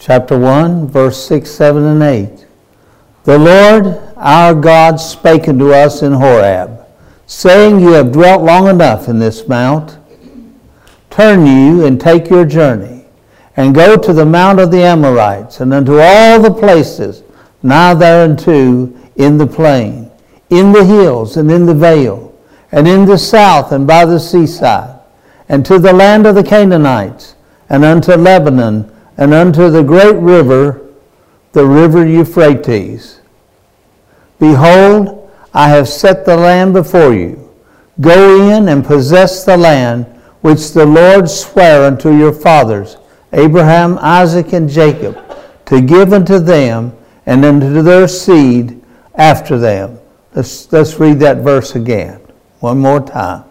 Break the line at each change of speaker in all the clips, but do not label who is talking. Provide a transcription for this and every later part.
chapter 1, verse 6, 7, and 8. The Lord our God spake unto us in Horeb, saying, You have dwelt long enough in this mount. Turn you and take your journey, and go to the mount of the Amorites, and unto all the places nigh thereunto in the plain, in the hills, and in the vale, and in the south, and by the seaside, and to the land of the Canaanites, and unto Lebanon, and unto the great river, the river Euphrates. Behold, I have set the land before you. Go in and possess the land which the Lord sware unto your fathers, Abraham, Isaac, and Jacob, to give unto them and unto their seed after them. Let's read that verse again, one more time.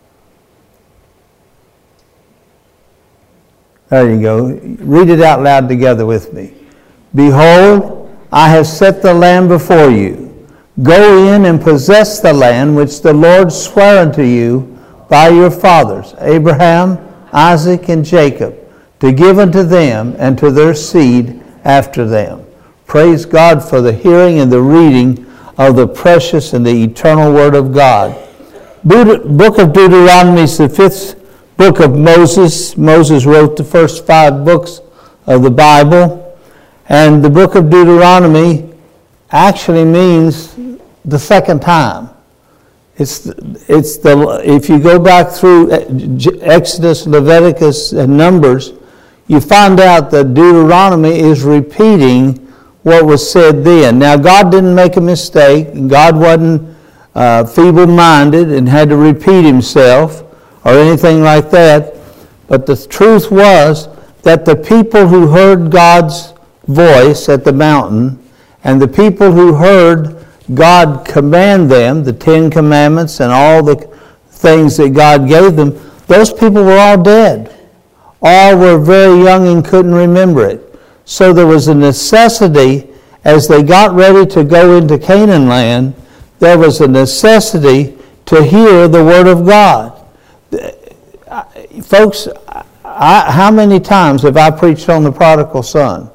There you go. Read it out loud together with me. Behold, I have set the land before you. Go in and possess the land which the Lord sware unto you by your fathers, Abraham, Isaac, and Jacob, to give unto them and to their seed after them. Praise God for the hearing and the reading of the precious and the eternal Word of God. Book of Deuteronomy is the fifth book of Moses. Moses wrote the first 5 books of the Bible. And the book of Deuteronomy actually means the second time. If you go back through Exodus, Leviticus, and Numbers, you find out that Deuteronomy is repeating what was said then. Now, God didn't make a mistake, and God wasn't feeble-minded and had to repeat himself or anything like that. But the truth was that the people who heard God's voice at the mountain and the people who heard God command them, the 10 Commandments and all the things that God gave them, those people were all dead. All were very young and couldn't remember it. So there was a necessity, as they got ready to go into Canaan land, there was a necessity to hear the Word of God. Folks, how many times have I preached on the prodigal son?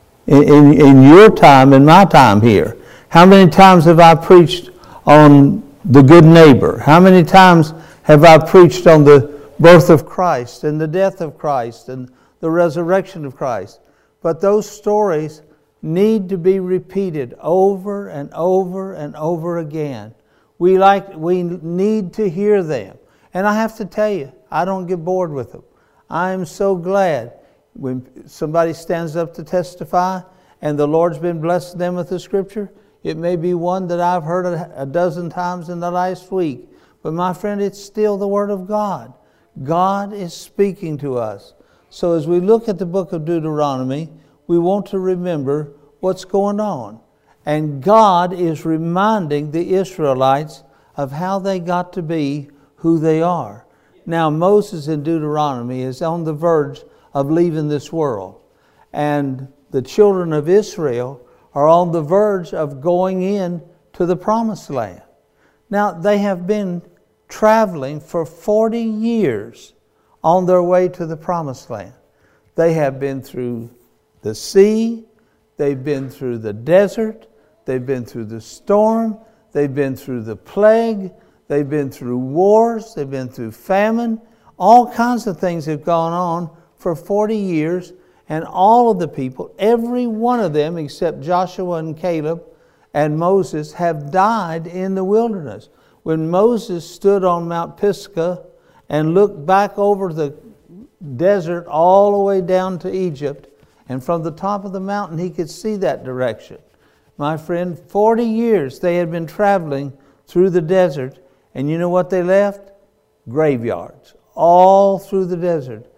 In your time, in my time here. How many times have I preached on the good neighbor? How many times have I preached on the birth of Christ and the death of Christ and the resurrection of Christ? But those stories need to be repeated over and over and over again. We need to hear them. And I have to tell you, I don't get bored with them. I am so glad when somebody stands up to testify and the Lord's been blessing them with the Scripture. It may be one that I've heard a dozen times in the last week. But my friend, it's still the Word of God. God is speaking to us. So as we look at the book of Deuteronomy, we want to remember what's going on. And God is reminding the Israelites of how they got to be who they are. Now Moses in Deuteronomy is on the verge of leaving this world. And the children of Israel are on the verge of going in to the promised land. Now, they have been traveling for 40 years on their way to the promised land. They have been through the sea, they've been through the desert, they've been through the storm, they've been through the plague, they've been through wars, they've been through famine. All kinds of things have gone on for 40 years. And all of the people, every one of them except Joshua and Caleb and Moses, have died in the wilderness. When Moses stood on Mount Pisgah and looked back over the desert all the way down to Egypt, and from the top of the mountain he could see that direction. My friend, 40 years they had been traveling through the desert, and you know what they left? Graveyards, all through the desert.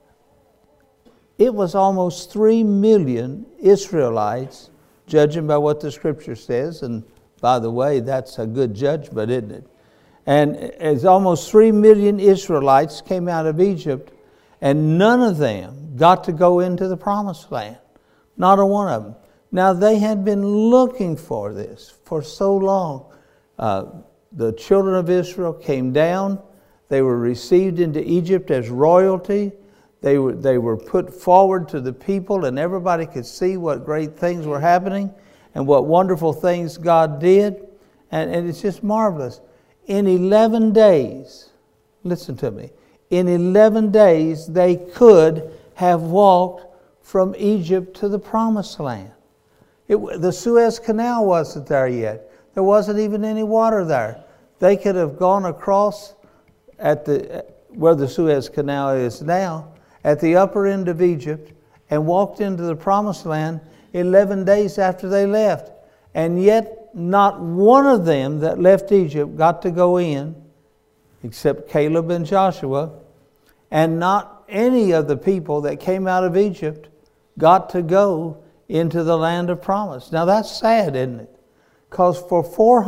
It was almost 3 million Israelites, judging by what the Scripture says. And by the way, that's a good judgment, isn't it? And it's almost 3 million Israelites came out of Egypt, and none of them got to go into the promised land. Not a one of them. Now, they had been looking for this for so long. The children of Israel came down. They were received into Egypt as royalty. They were put forward to the people, and everybody could see what great things were happening and what wonderful things God did. And it's just marvelous. In 11 days, listen to me, in 11 days they could have walked from Egypt to the Promised Land. The Suez Canal wasn't there yet. There wasn't even any water there. They could have gone across where the Suez Canal is now, at the upper end of Egypt, and walked into the Promised Land 11 days after they left. And yet not one of them that left Egypt got to go in, except Caleb and Joshua, and not any of the people that came out of Egypt got to go into the land of promise. Now that's sad, isn't it? Because for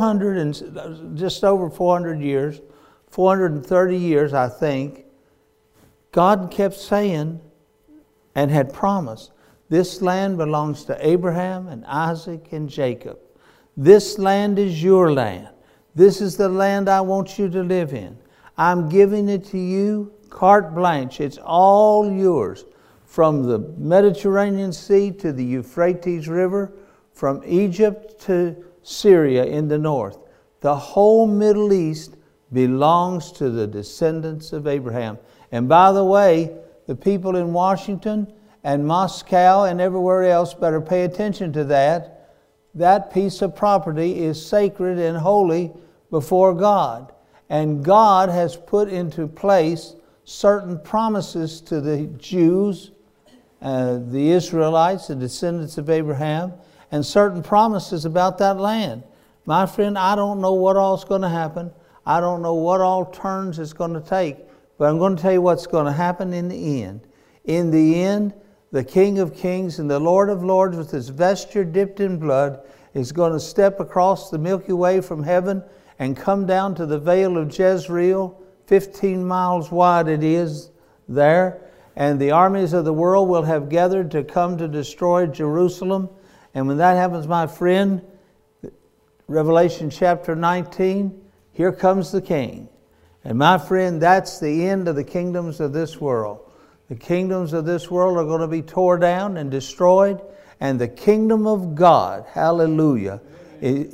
just over 400 years, 430 years, I think, God kept saying and had promised, this land belongs to Abraham and Isaac and Jacob. This land is your land. This is the land I want you to live in. I'm giving it to you carte blanche. It's all yours. From the Mediterranean Sea to the Euphrates River, from Egypt to Syria in the north. The whole Middle East belongs to the descendants of Abraham. And by the way, the people in Washington and Moscow and everywhere else better pay attention to that. That piece of property is sacred and holy before God. And God has put into place certain promises to the Jews, the Israelites, the descendants of Abraham, and certain promises about that land. My friend, I don't know what all's going to happen. I don't know what all turns it's going to take. But I'm going to tell you what's going to happen in the end. In the end, the King of Kings and the Lord of Lords, with his vesture dipped in blood, is going to step across the Milky Way from heaven and come down to the Vale of Jezreel, 15 miles wide it is there. And the armies of the world will have gathered to come to destroy Jerusalem. And when that happens, my friend, Revelation chapter 19, here comes the King. And my friend, that's the end of the kingdoms of this world. The kingdoms of this world are going to be torn down and destroyed. And the kingdom of God, hallelujah, the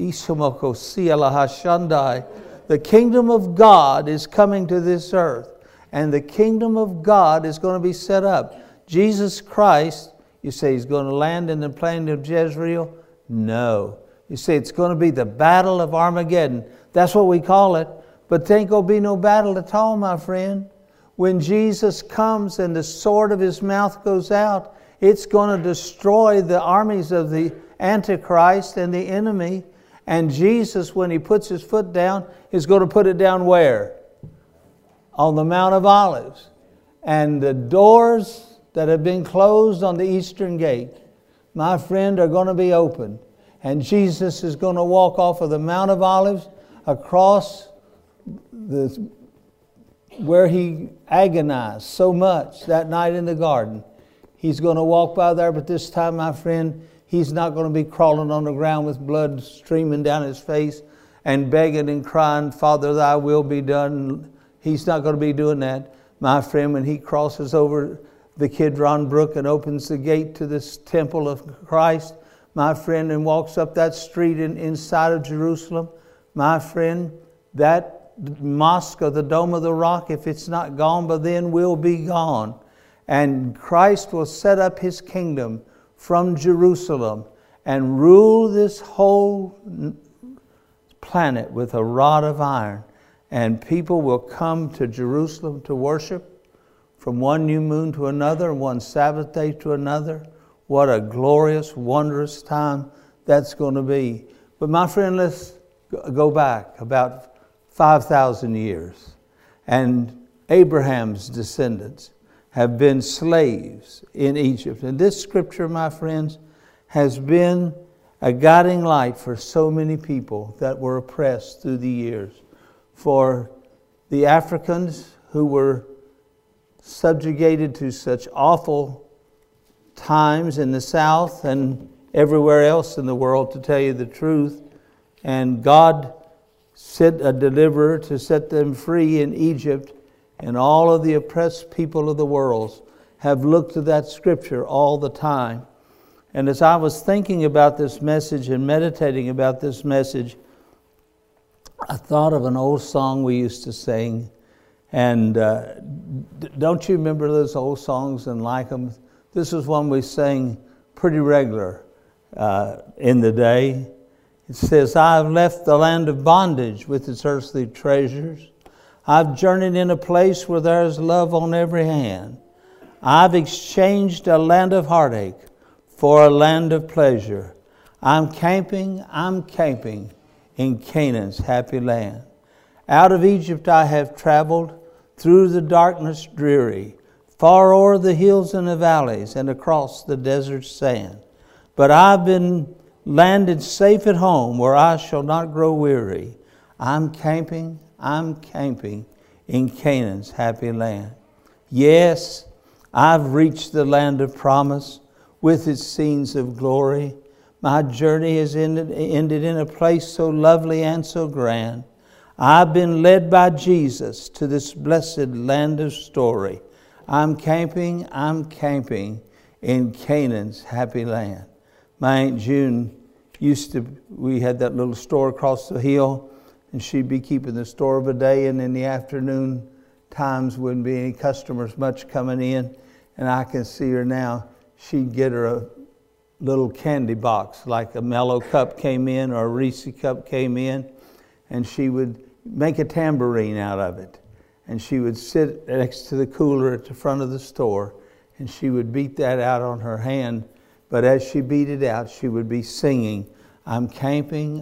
kingdom of God is coming to this earth. And the kingdom of God is going to be set up. Jesus Christ, you say he's going to land in the plain of Jezreel? No. You say it's going to be the battle of Armageddon. That's what we call it. But there ain't going to be no battle at all, my friend. When Jesus comes and the sword of his mouth goes out, it's going to destroy the armies of the Antichrist and the enemy. And Jesus, when he puts his foot down, is going to put it down where? On the Mount of Olives. And the doors that have been closed on the eastern gate, my friend, are going to be opened. And Jesus is going to walk off of the Mount of Olives across where he agonized so much that night in the garden. He's going to walk by there, but this time, my friend, he's not going to be crawling on the ground with blood streaming down his face and begging and crying, Father, thy will be done. He's not going to be doing that. My friend, when he crosses over the Kidron Brook and opens the gate to this temple of Christ, my friend, and walks up that street inside of Jerusalem, my friend, that mosque or the Dome of the Rock, if it's not gone by then, will be gone. And Christ will set up his kingdom from Jerusalem and rule this whole planet with a rod of iron. And people will come to Jerusalem to worship from one new moon to another, one Sabbath day to another. What a glorious, wondrous time that's going to be. But my friend, let's go back about 5,000 years. And Abraham's descendants have been slaves in Egypt. And this scripture, my friends, has been a guiding light for so many people that were oppressed through the years. For the Africans who were subjugated to such awful times in the South and everywhere else in the world, to tell you the truth. And God sent a deliverer to set them free in Egypt and all of the oppressed people of the world. have looked to that scripture all the time. And as I was thinking about this message and meditating about this message, I thought of an old song we used to sing. And don't you remember those old songs and like them? This is one we sang pretty regular in the day. It says, I've left the land of bondage with its earthly treasures. I've journeyed in a place where there is love on every hand. I've exchanged a land of heartache for a land of pleasure. I'm camping in Canaan's happy land. Out of Egypt I have traveled through the darkness dreary, far o'er the hills and the valleys and across the desert sand. But I've been landed safe at home where I shall not grow weary. I'm camping in Canaan's happy land. Yes, I've reached the land of promise with its scenes of glory. My journey has ended in a place so lovely and so grand. I've been led by Jesus to this blessed land of story. I'm camping in Canaan's happy land. My Aunt June we had that little store across the hill, and she'd be keeping the store of a day, and in the afternoon times wouldn't be any customers much coming in. And I can see her now. She'd get her a little candy box, like a Mellow Cup came in or a Reese Cup came in, and she would make a tambourine out of it. And she would sit next to the cooler at the front of the store, and she would beat that out on her hand. But as she beat it out, she would be singing, I'm camping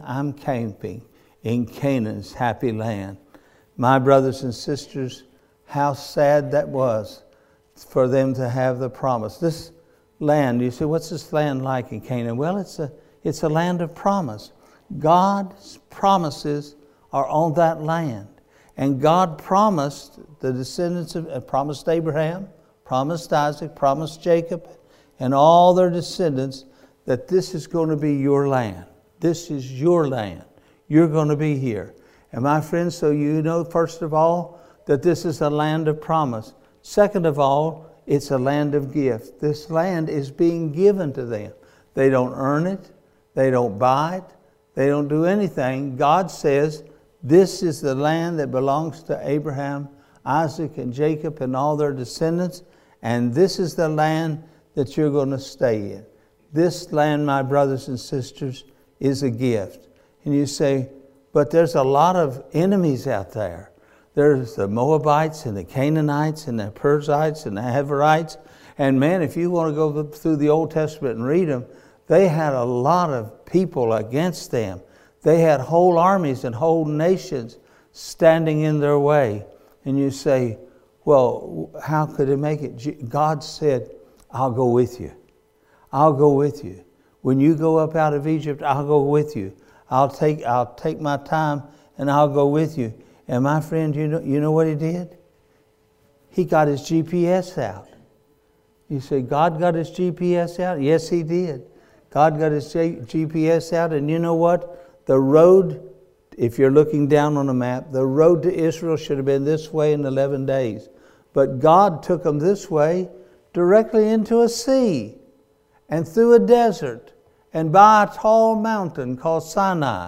in Canaan's happy land. My brothers and sisters, how sad that was for them to have the promise. This land, you say, what's this land like in Canaan? Well, it's a land of promise. God's promises are on that land. And God promised the descendants promised Abraham, promised Isaac, promised Jacob, and all their descendants that this is going to be your land. This is your land. You're going to be here. And my friends, so you know, first of all, that this is a land of promise. Second of all, it's a land of gift. This land is being given to them. They don't earn it. They don't buy it. They don't do anything. God says, this is the land that belongs to Abraham, Isaac, and Jacob, and all their descendants. And this is the land that you're going to stay in. This land, my brothers and sisters, is a gift. And you say, but there's a lot of enemies out there. There's the Moabites and the Canaanites and the Perizzites and the Hiverites. And man, if you want to go through the Old Testament and read them, they had a lot of people against them. They had whole armies and whole nations standing in their way. And you say, well, how could it make it? God said, I'll go with you. I'll go with you. When you go up out of Egypt, I'll go with you. I'll take my time and I'll go with you. And my friend, you know what he did? He got his GPS out. You say, God got his GPS out? Yes, he did. God got his GPS out, and you know what? The road, if you're looking down on a map, the road to Israel should have been this way in 11 days. But God took them this way, directly into a sea, and through a desert, and by a tall mountain called Sinai.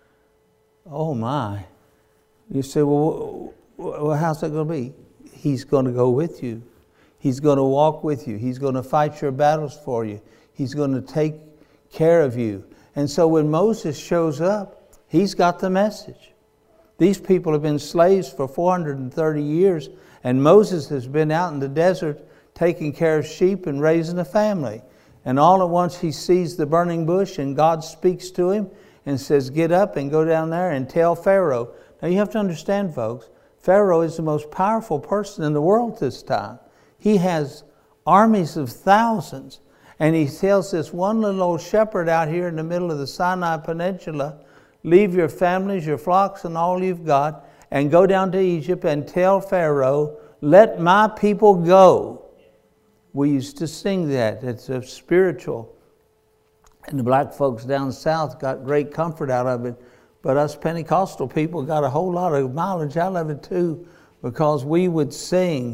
Oh my. You say, well, how's that going to be? He's going to go with you. He's going to walk with you. He's going to fight your battles for you. He's going to take care of you. And so when Moses shows up, he's got the message. These people have been slaves for 430 years, and Moses has been out in the desert taking care of sheep and raising a family. And all at once he sees the burning bush, and God speaks to him and says, get up and go down there and tell Pharaoh. Now you have to understand, folks, Pharaoh is the most powerful person in the world this time. He has armies of thousands. And he tells this one little old shepherd out here in the middle of the Sinai Peninsula, leave your families, your flocks, and all you've got, and go down to Egypt and tell Pharaoh, let my people go. We used to sing that. It's a spiritual. And the black folks down south got great comfort out of it. But us Pentecostal people got a whole lot of mileage out of it too, because we would sing,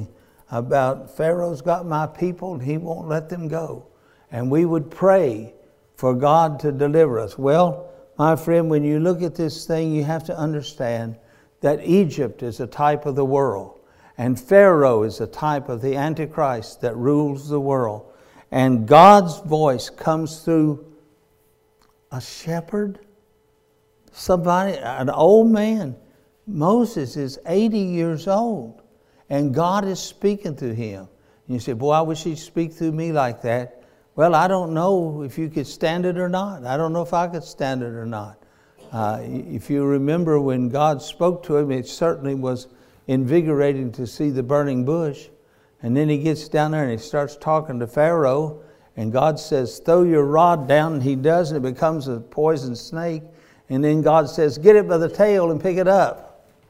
about Pharaoh's got my people and he won't let them go. And we would pray for God to deliver us. Well, my friend, when you look at this thing, you have to understand that Egypt is a type of the world. And Pharaoh is a type of the Antichrist that rules the world. And God's voice comes through a shepherd, somebody, an old man. Moses is 80 years old, and God is speaking to him. And you say, boy, I wish he'd speak through me like that. Well, I don't know if you could stand it or not. I don't know if I could stand it or not. If you remember when God spoke to him, it certainly was invigorating to see the burning bush. And then he gets down there and he starts talking to Pharaoh. And God says, throw your rod down. And he does, and it becomes a poison snake. And then God says, get it by the tail and pick it up.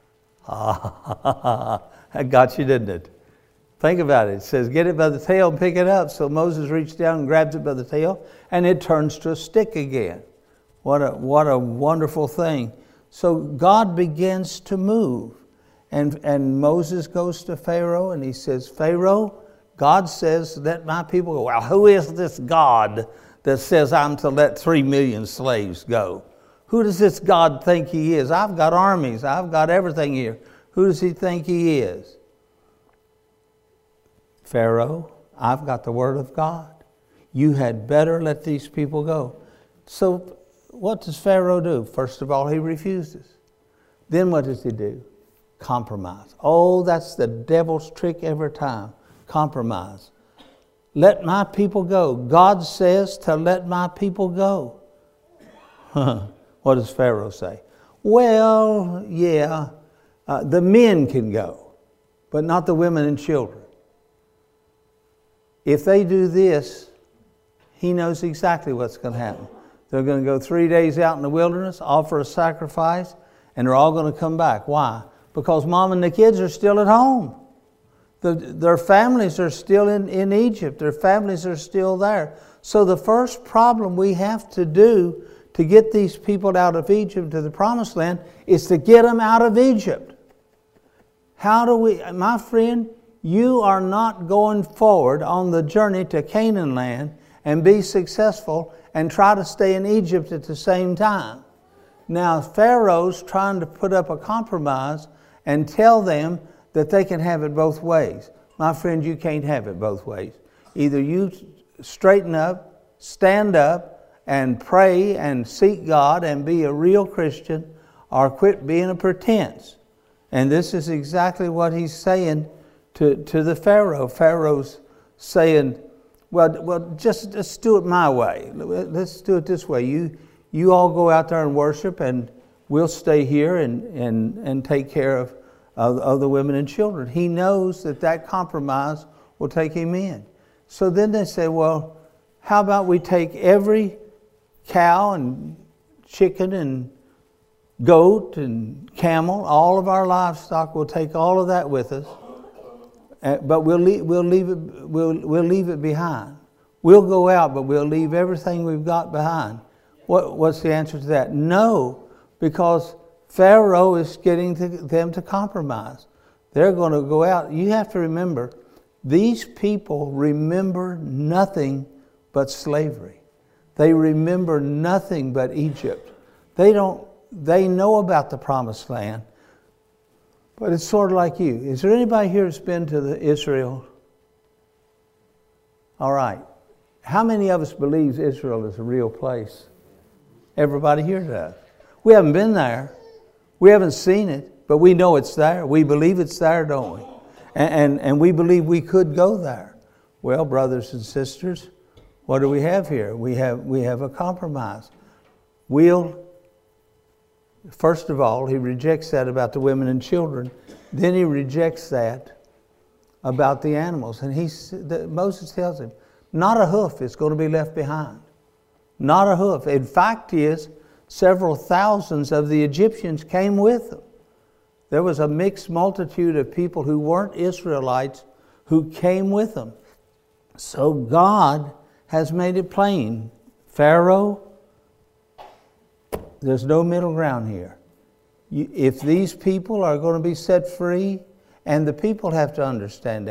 That got you, didn't it? Think about it. It says, get it by the tail and pick it up. So Moses reached down and grabs it by the tail, and it turns to a stick again. What a wonderful thing. So God begins to move. And Moses goes to Pharaoh, and he says, Pharaoh, God says, let my people go. Well, who is this God that says I'm to let 3 million slaves go? Who does this God think he is? I've got armies. I've got everything here. Who does he think he is? Pharaoh, I've got the word of God. You had better let these people go. So what does Pharaoh do? First of all, he refuses. Then what does he do? Compromise. Oh, that's the devil's trick every time. Compromise. Let my people go. God says to let my people go. What does Pharaoh say? Well, yeah, the men can go, but not the women and children. If they do this, he knows exactly what's going to happen. They're going to go 3 days out in the wilderness, offer a sacrifice, and they're all going to come back. Why? Because mom and the kids are still at home. Their families are still in Egypt. Their families are still there. So the first problem we have to do to get these people out of Egypt to the Promised Land is to get them out of Egypt. How do we, my friend, you are not going forward on the journey to Canaan land and be successful and try to stay in Egypt at the same time. Now, Pharaoh's trying to put up a compromise and tell them that they can have it both ways. My friend, you can't have it both ways. Either you straighten up, stand up, and pray and seek God and be a real Christian, or quit being a pretense. And this is exactly what he's saying to the Pharaoh. Pharaoh's saying, well, just do it my way. Let's do it this way. You all go out there and worship, and we'll stay here and take care of the women and children. He knows that compromise will take him in. So then they say, well, how about we take every cow and chicken and goat and camel, all of our livestock, we'll take all of that with us, but we'll leave it behind. We'll go out, but we'll leave everything we've got behind. What's the answer to that? No, because Pharaoh is getting them to compromise. They're going to go out. You have to remember, these people remember nothing but slavery. They remember nothing but Egypt. They know about the Promised Land, but it's sort of like you. Is there anybody here that's been to Israel? All right. How many of us believes Israel is a real place? Everybody here does. We haven't been there. We haven't seen it, but we know it's there. We believe it's there, don't we? And we believe we could go there. Well, brothers and sisters, what do we have here? We have a compromise. First of all, he rejects that about the women and children. Then he rejects that about the animals. And Moses tells him, not a hoof is going to be left behind. Not a hoof. In fact, several thousands of the Egyptians came with them. There was a mixed multitude of people who weren't Israelites who came with them. So God has made it plain. Pharaoh, there's no middle ground here. If these people are going to be set free, and the people have to understand that,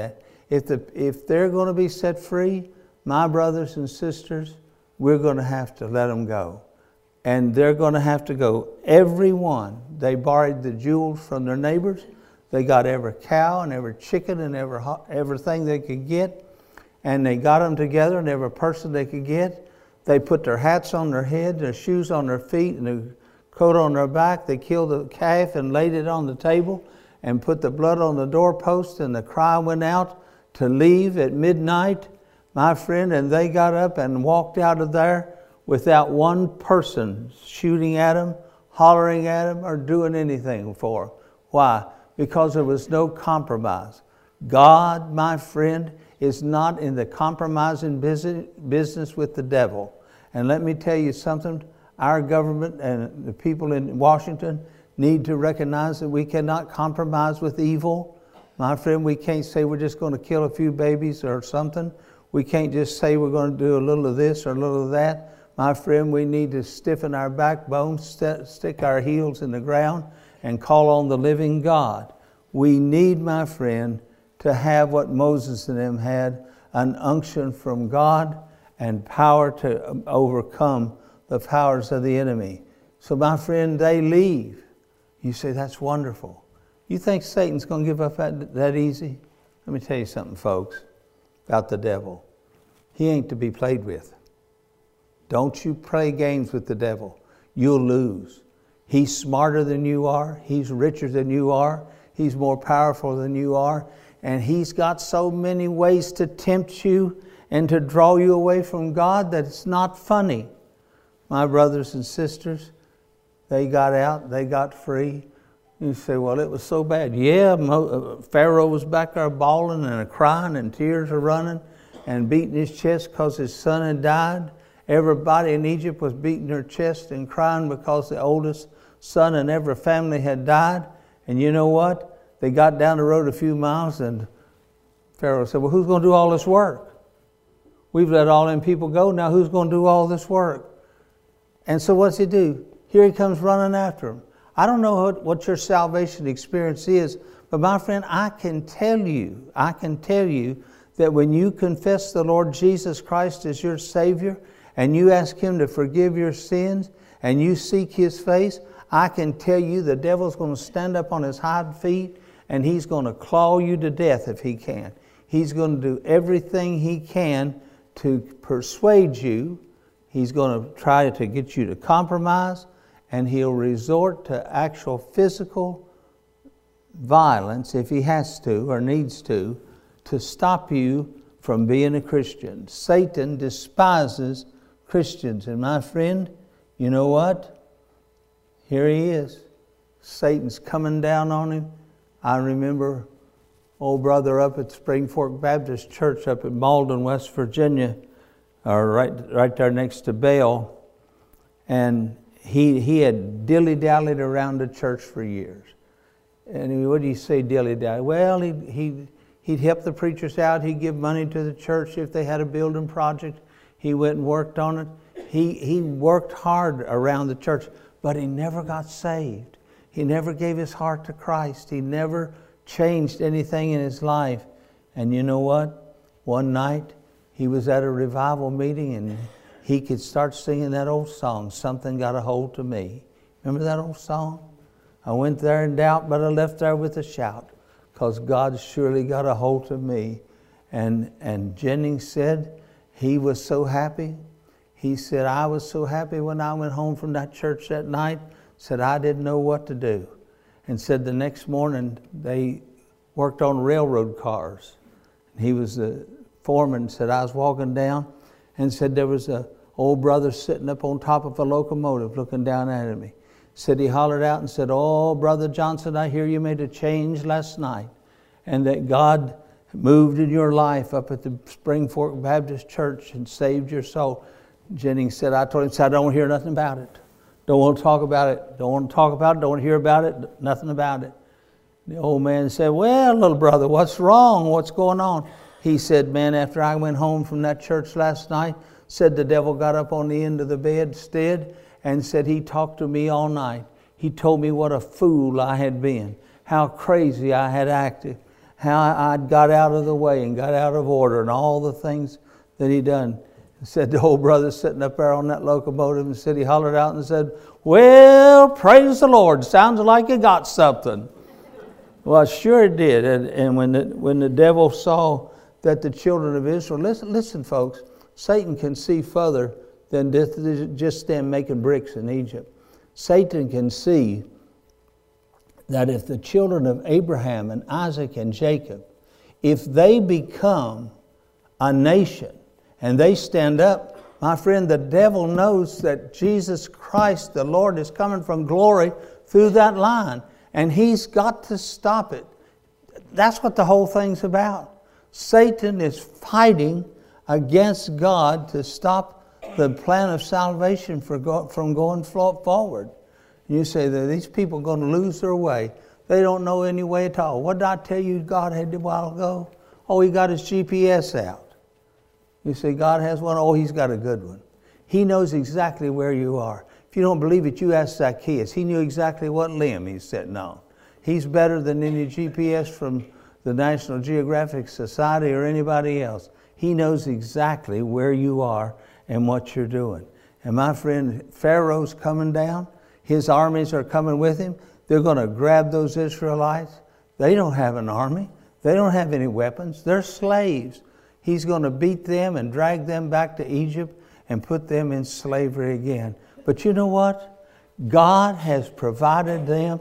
If they're going to be set free, my brothers and sisters, we're going to have to let them go. And they're going to have to go. Everyone, they borrowed the jewels from their neighbors. They got every cow and every chicken and everything they could get. And they got them together, and every person they could get. They put their hats on their head, their shoes on their feet, and their coat on their back. They killed the calf and laid it on the table and put the blood on the doorpost, and the cry went out to leave at midnight, my friend, and they got up and walked out of there without one person shooting at them, hollering at them, or doing anything for them. Why? Because there was no compromise. God, my friend, is not in the compromising business with the devil. And let me tell you something, our government and the people in Washington need to recognize that we cannot compromise with evil. My friend, we can't say we're just going to kill a few babies or something. We can't just say we're going to do a little of this or a little of that. My friend, we need to stiffen our backbone, stick our heels in the ground, and call on the living God. We need, my friend, to have what Moses and them had, an unction from God and power to overcome the powers of the enemy. So, my friend, they leave. You say, that's wonderful. You think Satan's going to give up that easy? Let me tell you something, folks, about the devil. He ain't to be played with. Don't you play games with the devil. You'll lose. He's smarter than you are. He's richer than you are. He's more powerful than you are. And he's got so many ways to tempt you and to draw you away from God that it's not funny. My brothers and sisters, they got out, they got free. You say, well, it was so bad. Yeah, Pharaoh was back there bawling and crying and tears are running and beating his chest because his son had died. Everybody in Egypt was beating their chest and crying because the oldest son in every family had died. And you know what? They got down the road a few miles and Pharaoh said, well, who's going to do all this work? We've let all them people go. Now who's going to do all this work? And so what's he do? Here he comes running after him. I don't know what your salvation experience is, but my friend, I can tell you that when you confess the Lord Jesus Christ as your Savior and you ask Him to forgive your sins and you seek His face, I can tell you the devil's going to stand up on his hind feet and he's going to claw you to death if he can. He's going to do everything he can to persuade you. He's going to try to get you to compromise, and he'll resort to actual physical violence if he has to or needs to stop you from being a Christian. Satan despises Christians. And my friend, you know what? Here he is. Satan's coming down on him. I remember old brother up at Spring Fork Baptist Church up in Malden, West Virginia, or right there next to Bell. And he had dilly-dallied around the church for years. And what do you say, dilly-dally? Well, he'd help the preachers out. He'd give money to the church if they had a building project. He went and worked on it. He worked hard around the church, but he never got saved. He never gave his heart to Christ. He never changed anything in his life. And you know what? One night, he was at a revival meeting and he could start singing that old song, Something Got a Hold to Me. Remember that old song? I went there in doubt, but I left there with a shout, because God surely got a hold to me. And Jennings said he was so happy. He said, I was so happy when I went home from that church that night. Said, I didn't know what to do. And said the next morning they worked on railroad cars. He was the foreman. Said, I was walking down and said there was a old brother sitting up on top of a locomotive looking down at me. Said he hollered out and said, oh, Brother Johnson, I hear you made a change last night and that God moved in your life up at the Spring Fork Baptist Church and saved your soul. Jennings said, I told him, said, I don't want to hear nothing about it. Don't want to talk about it. Don't want to talk about it. Don't want to hear about it. Nothing about it. The old man said, well, little brother, what's wrong? What's going on? He said, man, after I went home from that church last night, said the devil got up on the end of the bedstead and said he talked to me all night. He told me what a fool I had been, how crazy I had acted, how I'd got out of the way and got out of order and all the things that he done. Said the old brother sitting up there on that locomotive and said he hollered out and said, "Well, praise the Lord, sounds like you got something." Well, sure it did. And when the devil saw that the children of Israel, listen folks, Satan can see further than just them making bricks in Egypt. Satan can see that if the children of Abraham and Isaac and Jacob, if they become a nation and they stand up, my friend, the devil knows that Jesus Christ, the Lord, is coming from glory through that line. And he's got to stop it. That's what the whole thing's about. Satan is fighting against God to stop the plan of salvation from going forward. You say that these people are going to lose their way. They don't know any way at all. What did I tell you God had a while ago? Oh, he got his GPS out. You say God has one? Oh, he's got a good one. He knows exactly where you are. If you don't believe it, you ask Zacchaeus. He knew exactly what limb he's sitting on. He's better than any GPS from the National Geographic Society or anybody else. He knows exactly where you are and what you're doing. And my friend, Pharaoh's coming down. His armies are coming with him. They're going to grab those Israelites. They don't have an army. They don't have any weapons. They're slaves. He's going to beat them and drag them back to Egypt and put them in slavery again. But you know what? God has provided them.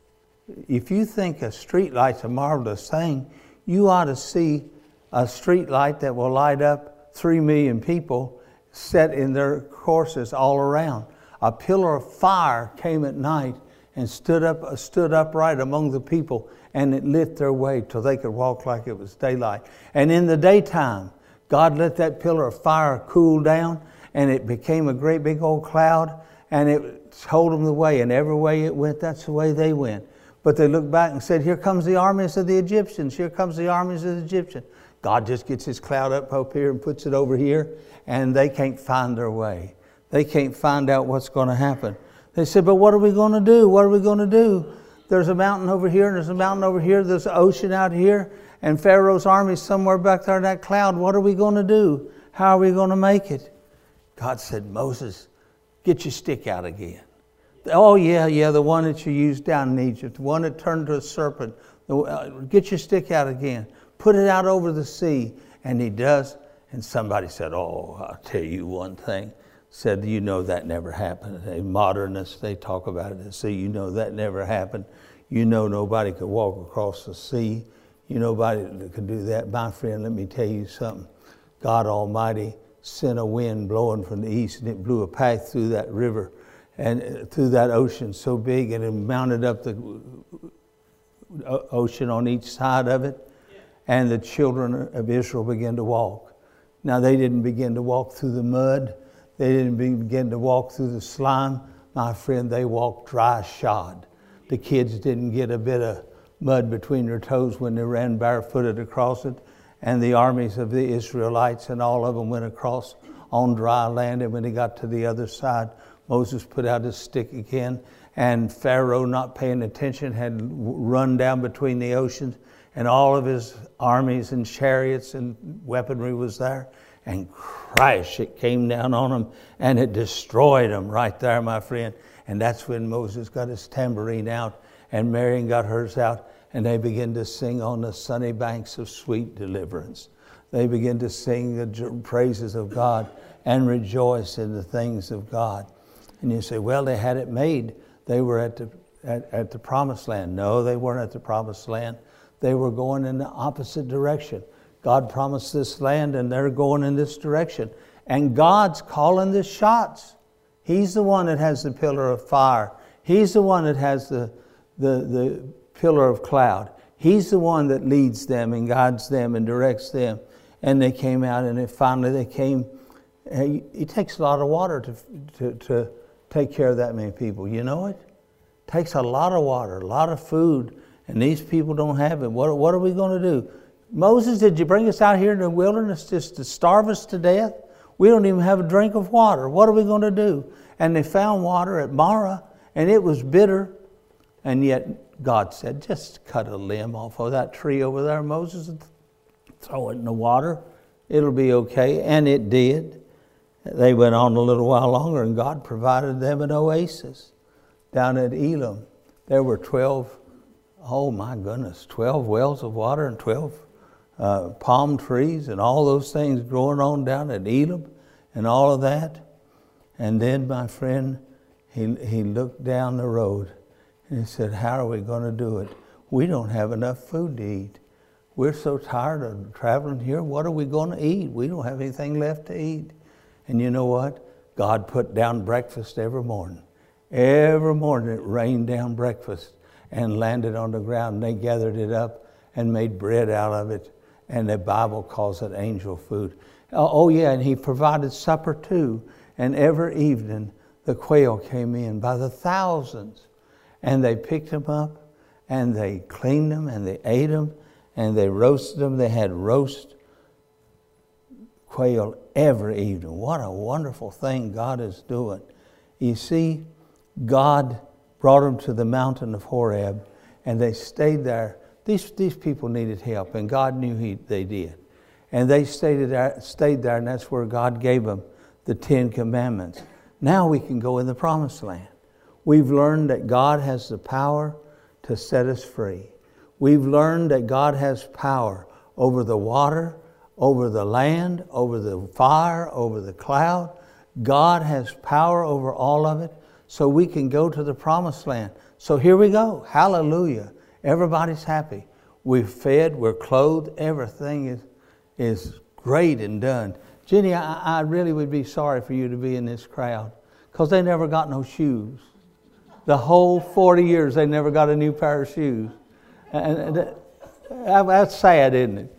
If you think a street light's a marvelous thing, you ought to see a street light that will light up 3 million people set in their courses all around. A pillar of fire came at night and stood upright among the people, and it lit their way till they could walk like it was daylight. And in the daytime, God let that pillar of fire cool down, and it became a great big old cloud, and it told them the way. And every way it went, that's the way they went. But they looked back and said, "Here comes the armies of the Egyptians. Here comes the armies of the Egyptians." God just gets his cloud up here and puts it over here, and they can't find their way. They can't find out what's going to happen. They said, "But what are we going to do? What are we going to do? There's a mountain over here, and there's a mountain over here. There's an ocean out here, and Pharaoh's army is somewhere back there in that cloud. What are we going to do? How are we going to make it?" God said, "Moses, get your stick out again." "Oh, yeah, the one that you used down in Egypt, the one that turned to a serpent. Get your stick out again. Put it out over the sea." And he does. And somebody said, "Oh, I'll tell you one thing." Said, "You know that never happened." They modernists, they talk about it. They say, "You know that never happened. You know nobody could walk across the sea. You know nobody could do that." My friend, let me tell you something. God Almighty sent a wind blowing from the east, and it blew a path through that river and through that ocean so big, and it mounted up the ocean on each side of it. And the children of Israel began to walk. Now, they didn't begin to walk through the mud. They didn't begin to walk through the slime. My friend, they walked dry shod. The kids didn't get a bit of mud between their toes when they ran barefooted across it. And the armies of the Israelites and all of them went across on dry land. And when they got to the other side, Moses put out his stick again. And Pharaoh, not paying attention, had run down between the oceans. And all of his armies and chariots and weaponry was there. And crash, it came down on them, and it destroyed them right there, my friend. And that's when Moses got his tambourine out, and Miriam got hers out, and they began to sing on the sunny banks of sweet deliverance. They began to sing the praises of God and rejoice in the things of God. And you say, "Well, they had it made. They were at the promised land." No, they weren't at the promised land. They were going in the opposite direction. God promised this land, and they're going in this direction. And God's calling the shots. He's the one that has the pillar of fire. He's the one that has the pillar of cloud. He's the one that leads them and guides them and directs them. And they came out, and finally they came. It takes a lot of water to take care of that many people. You know it? It takes a lot of water, a lot of food, and these people don't have it. What are we going to do? "Moses, did you bring us out here in the wilderness just to starve us to death? We don't even have a drink of water. What are we going to do?" And they found water at Marah, and it was bitter. And yet God said, just cut a limb off of that tree over there, Moses, and throw it in the water. It'll be okay. And it did. They went on a little while longer, and God provided them an oasis down at Elim. There were 12 wells of water and 12 palm trees and all those things growing on down at Elim and all of that. And then my friend, he looked down the road and he said, how are we going to do it? We don't have enough food to eat. We're so tired of traveling here. What are we going to eat? We don't have anything left to eat. And you know what? God put down breakfast every morning. Every morning it rained down breakfast and landed on the ground. And they gathered it up and made bread out of it. And the Bible calls it angel food. Oh yeah, and he provided supper too. And every evening the quail came in by the thousands. And they picked them up and they cleaned them and they ate them and they roasted them. They had roast quail every evening. What a wonderful thing God is doing. You see, God brought them to the mountain of Horeb and they stayed there. These people needed help and God knew they did. And they stayed there, and that's where God gave them the 10 Commandments. Now we can go in the Promised Land. We've learned that God has the power to set us free. We've learned that God has power over the water, over the land, over the fire, over the cloud. God has power over all of it, so we can go to the Promised Land. So here we go. Hallelujah. Everybody's happy. We're fed, we're clothed, everything is great and done. Jenny, I really would be sorry for you to be in this crowd because they never got no shoes. The whole 40 years they never got a new pair of shoes. And that's sad, isn't it?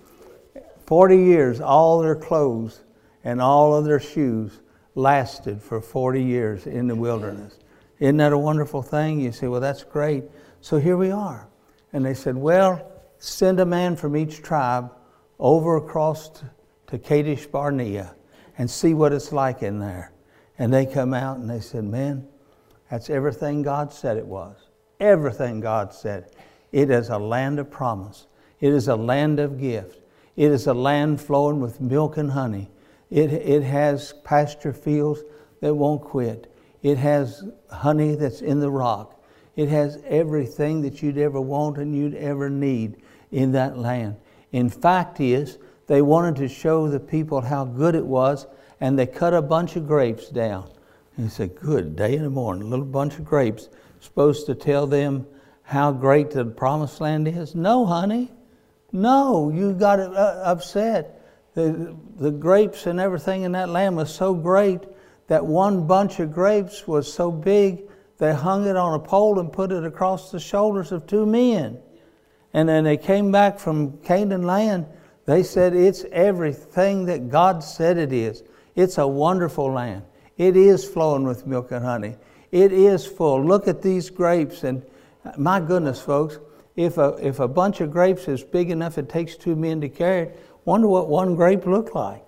40 years, all their clothes and all of their shoes lasted for 40 years in the wilderness. Isn't that a wonderful thing? You say, well, that's great. So here we are. And they said, well, send a man from each tribe over across to Kadesh Barnea and see what it's like in there. And they come out and they said, man, that's everything God said it was. Everything God said. It is a land of promise. It is a land of gift. It is a land flowing with milk and honey. It has pasture fields that won't quit. It has honey that's in the rock. It has everything that you'd ever want and you'd ever need in that land. In fact, they wanted to show the people how good it was, and they cut a bunch of grapes down. And he said, good, day in the morning, a little bunch of grapes, supposed to tell them how great the Promised Land is. No, honey. No, you got it upset. The grapes and everything in that land was so great that one bunch of grapes was so big they hung it on a pole and put it across the shoulders of 2 men. And then they came back from Canaan land. They said it's everything that God said it is. It's a wonderful land. It is flowing with milk and honey. It is full. Look at these grapes. And my goodness, folks, if a bunch of grapes is big enough it takes 2 men to carry it, wonder what one grape looked like.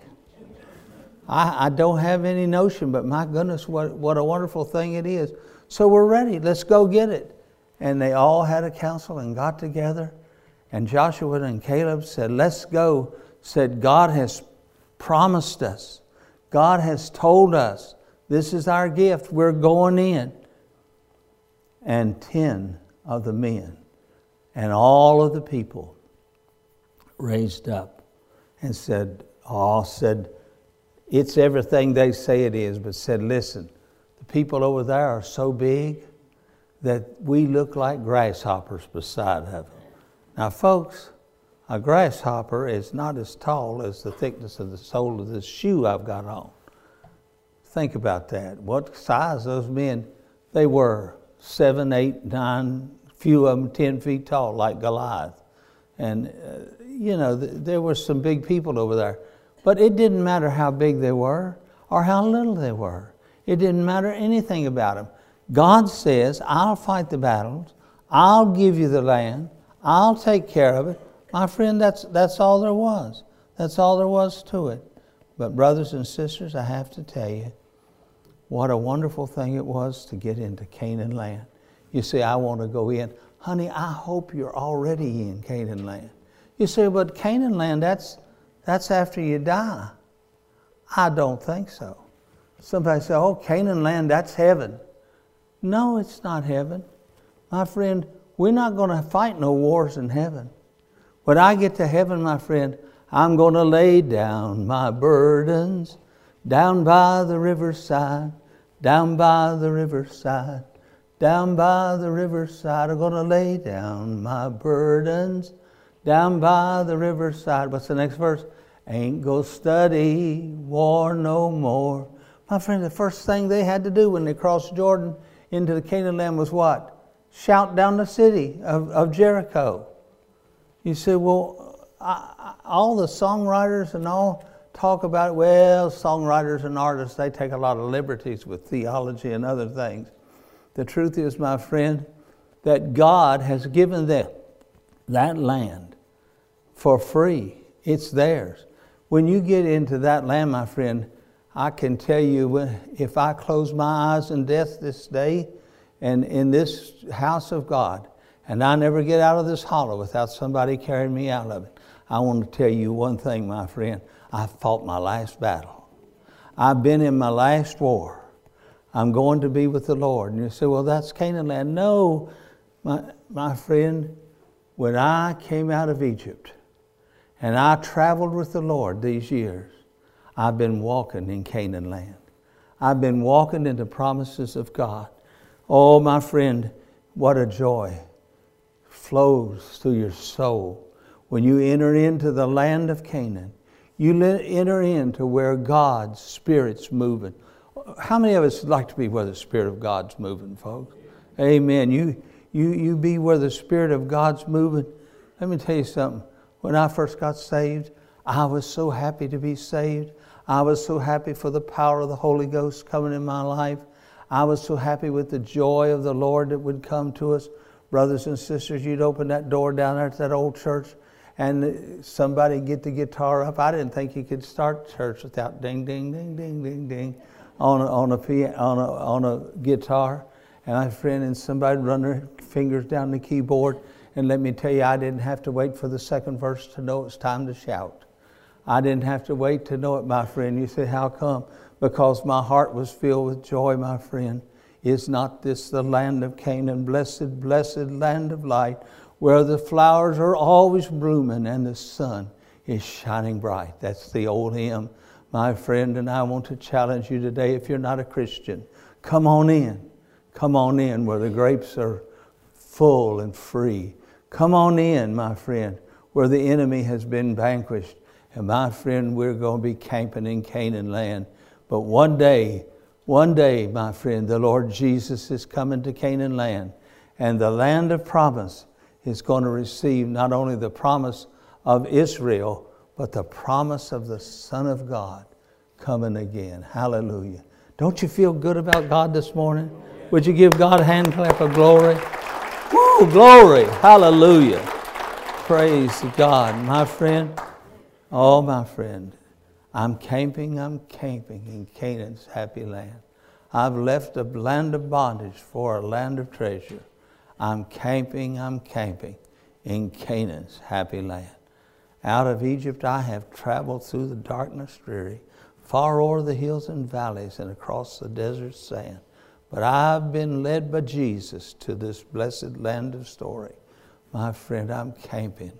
I don't have any notion, but my goodness, what a wonderful thing it is. So we're ready. Let's go get it. And they all had a council and got together. And Joshua and Caleb said, let's go. Said, God has promised us. God has told us. This is our gift. We're going in. And 10 of the men and all of the people raised up and said, it's everything they say it is, but said, listen, the people over there are so big that we look like grasshoppers beside of them. Now, folks, a grasshopper is not as tall as the thickness of the sole of this shoe I've got on. Think about that. What size those men, they were 7, 8, 9, few of them 10 feet tall, like Goliath. And, there were some big people over there. But it didn't matter how big they were or how little they were. It didn't matter anything about them. God says, I'll fight the battles. I'll give you the land. I'll take care of it. My friend, that's all there was. That's all there was to it. But brothers and sisters, I have to tell you, what a wonderful thing it was to get into Canaan land. You say, I want to go in. Honey, I hope you're already in Canaan land. You say, but Canaan land, that's after you die. I don't think so. Somebody say, oh, Canaan land, that's heaven. No, it's not heaven. My friend, we're not going to fight no wars in heaven. When I get to heaven, my friend, I'm going to lay down my burdens down by the riverside, down by the riverside, down by the riverside. I'm going to lay down my burdens down by the riverside. What's the next verse? Ain't go study war no more. My friend, the first thing they had to do when they crossed Jordan into the Canaan land was what? Shout down the city of Jericho. You say, well, all the songwriters and all talk about it. Well, songwriters and artists, they take a lot of liberties with theology and other things. The truth is, my friend, that God has given them that land for free. It's theirs. When you get into that land, my friend, I can tell you, if I close my eyes in death this day and in this house of God, and I never get out of this hollow without somebody carrying me out of it, I want to tell you one thing, my friend. I fought my last battle. I've been in my last war. I'm going to be with the Lord. And you say, well, that's Canaan land. No, my friend, when I came out of Egypt and I traveled with the Lord these years, I've been walking in Canaan land. I've been walking in the promises of God. Oh, my friend, what a joy flows through your soul when you enter into the land of Canaan. You enter into where God's Spirit's moving. How many of us like to be where the Spirit of God's moving, folks? Amen. You be where the Spirit of God's moving. Let me tell you something. When I first got saved, I was so happy to be saved. I was so happy for the power of the Holy Ghost coming in my life. I was so happy with the joy of the Lord that would come to us. Brothers and sisters, you'd open that door down there at that old church and somebody get the guitar up. I didn't think you could start church without ding, ding, ding, ding, ding, ding on a guitar. And my friend and somebody run their fingers down the keyboard. And let me tell you, I didn't have to wait for the second verse to know it's time to shout. I didn't have to wait to know it, my friend. You say, how come? Because my heart was filled with joy, my friend. Is not this the land of Canaan, blessed, blessed land of light, where the flowers are always blooming and the sun is shining bright? That's the old hymn, my friend, and I want to challenge you today, if you're not a Christian, come on in. Come on in where the grapes are full and free. Come on in, my friend, where the enemy has been vanquished. And my friend, we're going to be camping in Canaan land. But one day, my friend, the Lord Jesus is coming to Canaan land. And the land of promise is going to receive not only the promise of Israel, but the promise of the Son of God coming again. Hallelujah. Don't you feel good about God this morning? Would you give God a hand clap of glory? Woo, glory. Hallelujah. Praise God. My friend, oh, my friend, I'm camping in Canaan's happy land. I've left a land of bondage for a land of treasure. I'm camping in Canaan's happy land. Out of Egypt I have traveled through the darkness dreary, far o'er the hills and valleys and across the desert sand. But I've been led by Jesus to this blessed land of story. My friend, I'm camping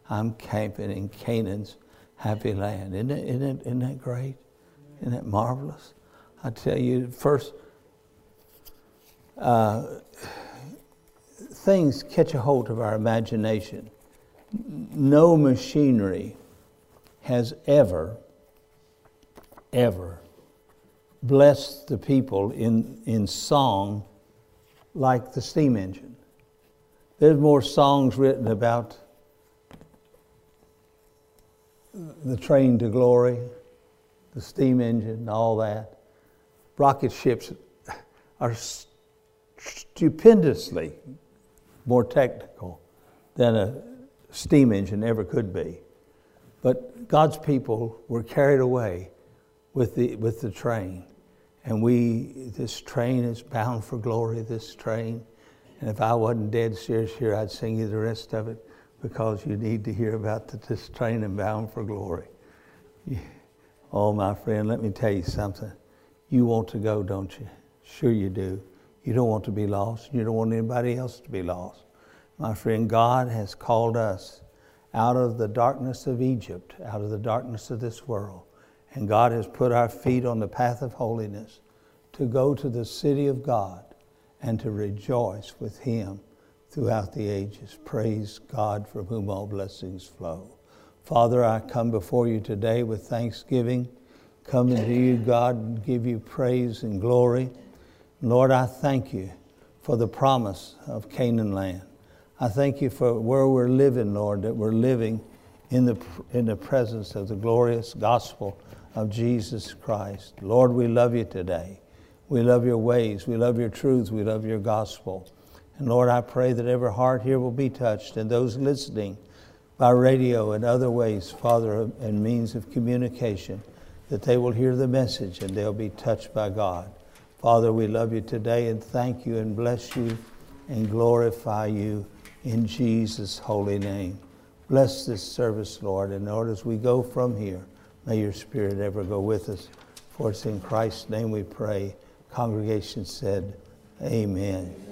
in Canaan's happy land. Isn't that great? Isn't that marvelous? I tell you, first, things catch a hold of our imagination. No machinery has ever blessed the people in song like the steam engine. There's more songs written about the train to glory, the steam engine, all that. Rocket ships are stupendously more technical than a steam engine ever could be. But God's people were carried away with the train. And this train is bound for glory, this train. And if I wasn't dead serious here, I'd sing you the rest of it, because you need to hear about this training bound for glory. Oh, my friend, let me tell you something. You want to go, don't you? Sure you do. You don't want to be lost. You don't want anybody else to be lost. My friend, God has called us out of the darkness of Egypt, out of the darkness of this world. And God has put our feet on the path of holiness to go to the city of God and to rejoice with Him throughout the ages. Praise God, from whom all blessings flow. Father, I come before you today with thanksgiving, coming to you, God, and give you praise and glory. Lord, I thank you for the promise of Canaan land. I thank you for where we're living, Lord, that we're living in the presence of the glorious gospel of Jesus Christ. Lord, we love you today. We love your ways. We love your truths. We love your gospel. And Lord, I pray that every heart here will be touched, and those listening by radio and other ways, Father, and means of communication, that they will hear the message and they'll be touched by God. Father, we love you today and thank you and bless you and glorify you in Jesus' holy name. Bless this service, Lord, and Lord, as we go from here, may your Spirit ever go with us. For it's in Christ's name we pray. Congregation said, Amen.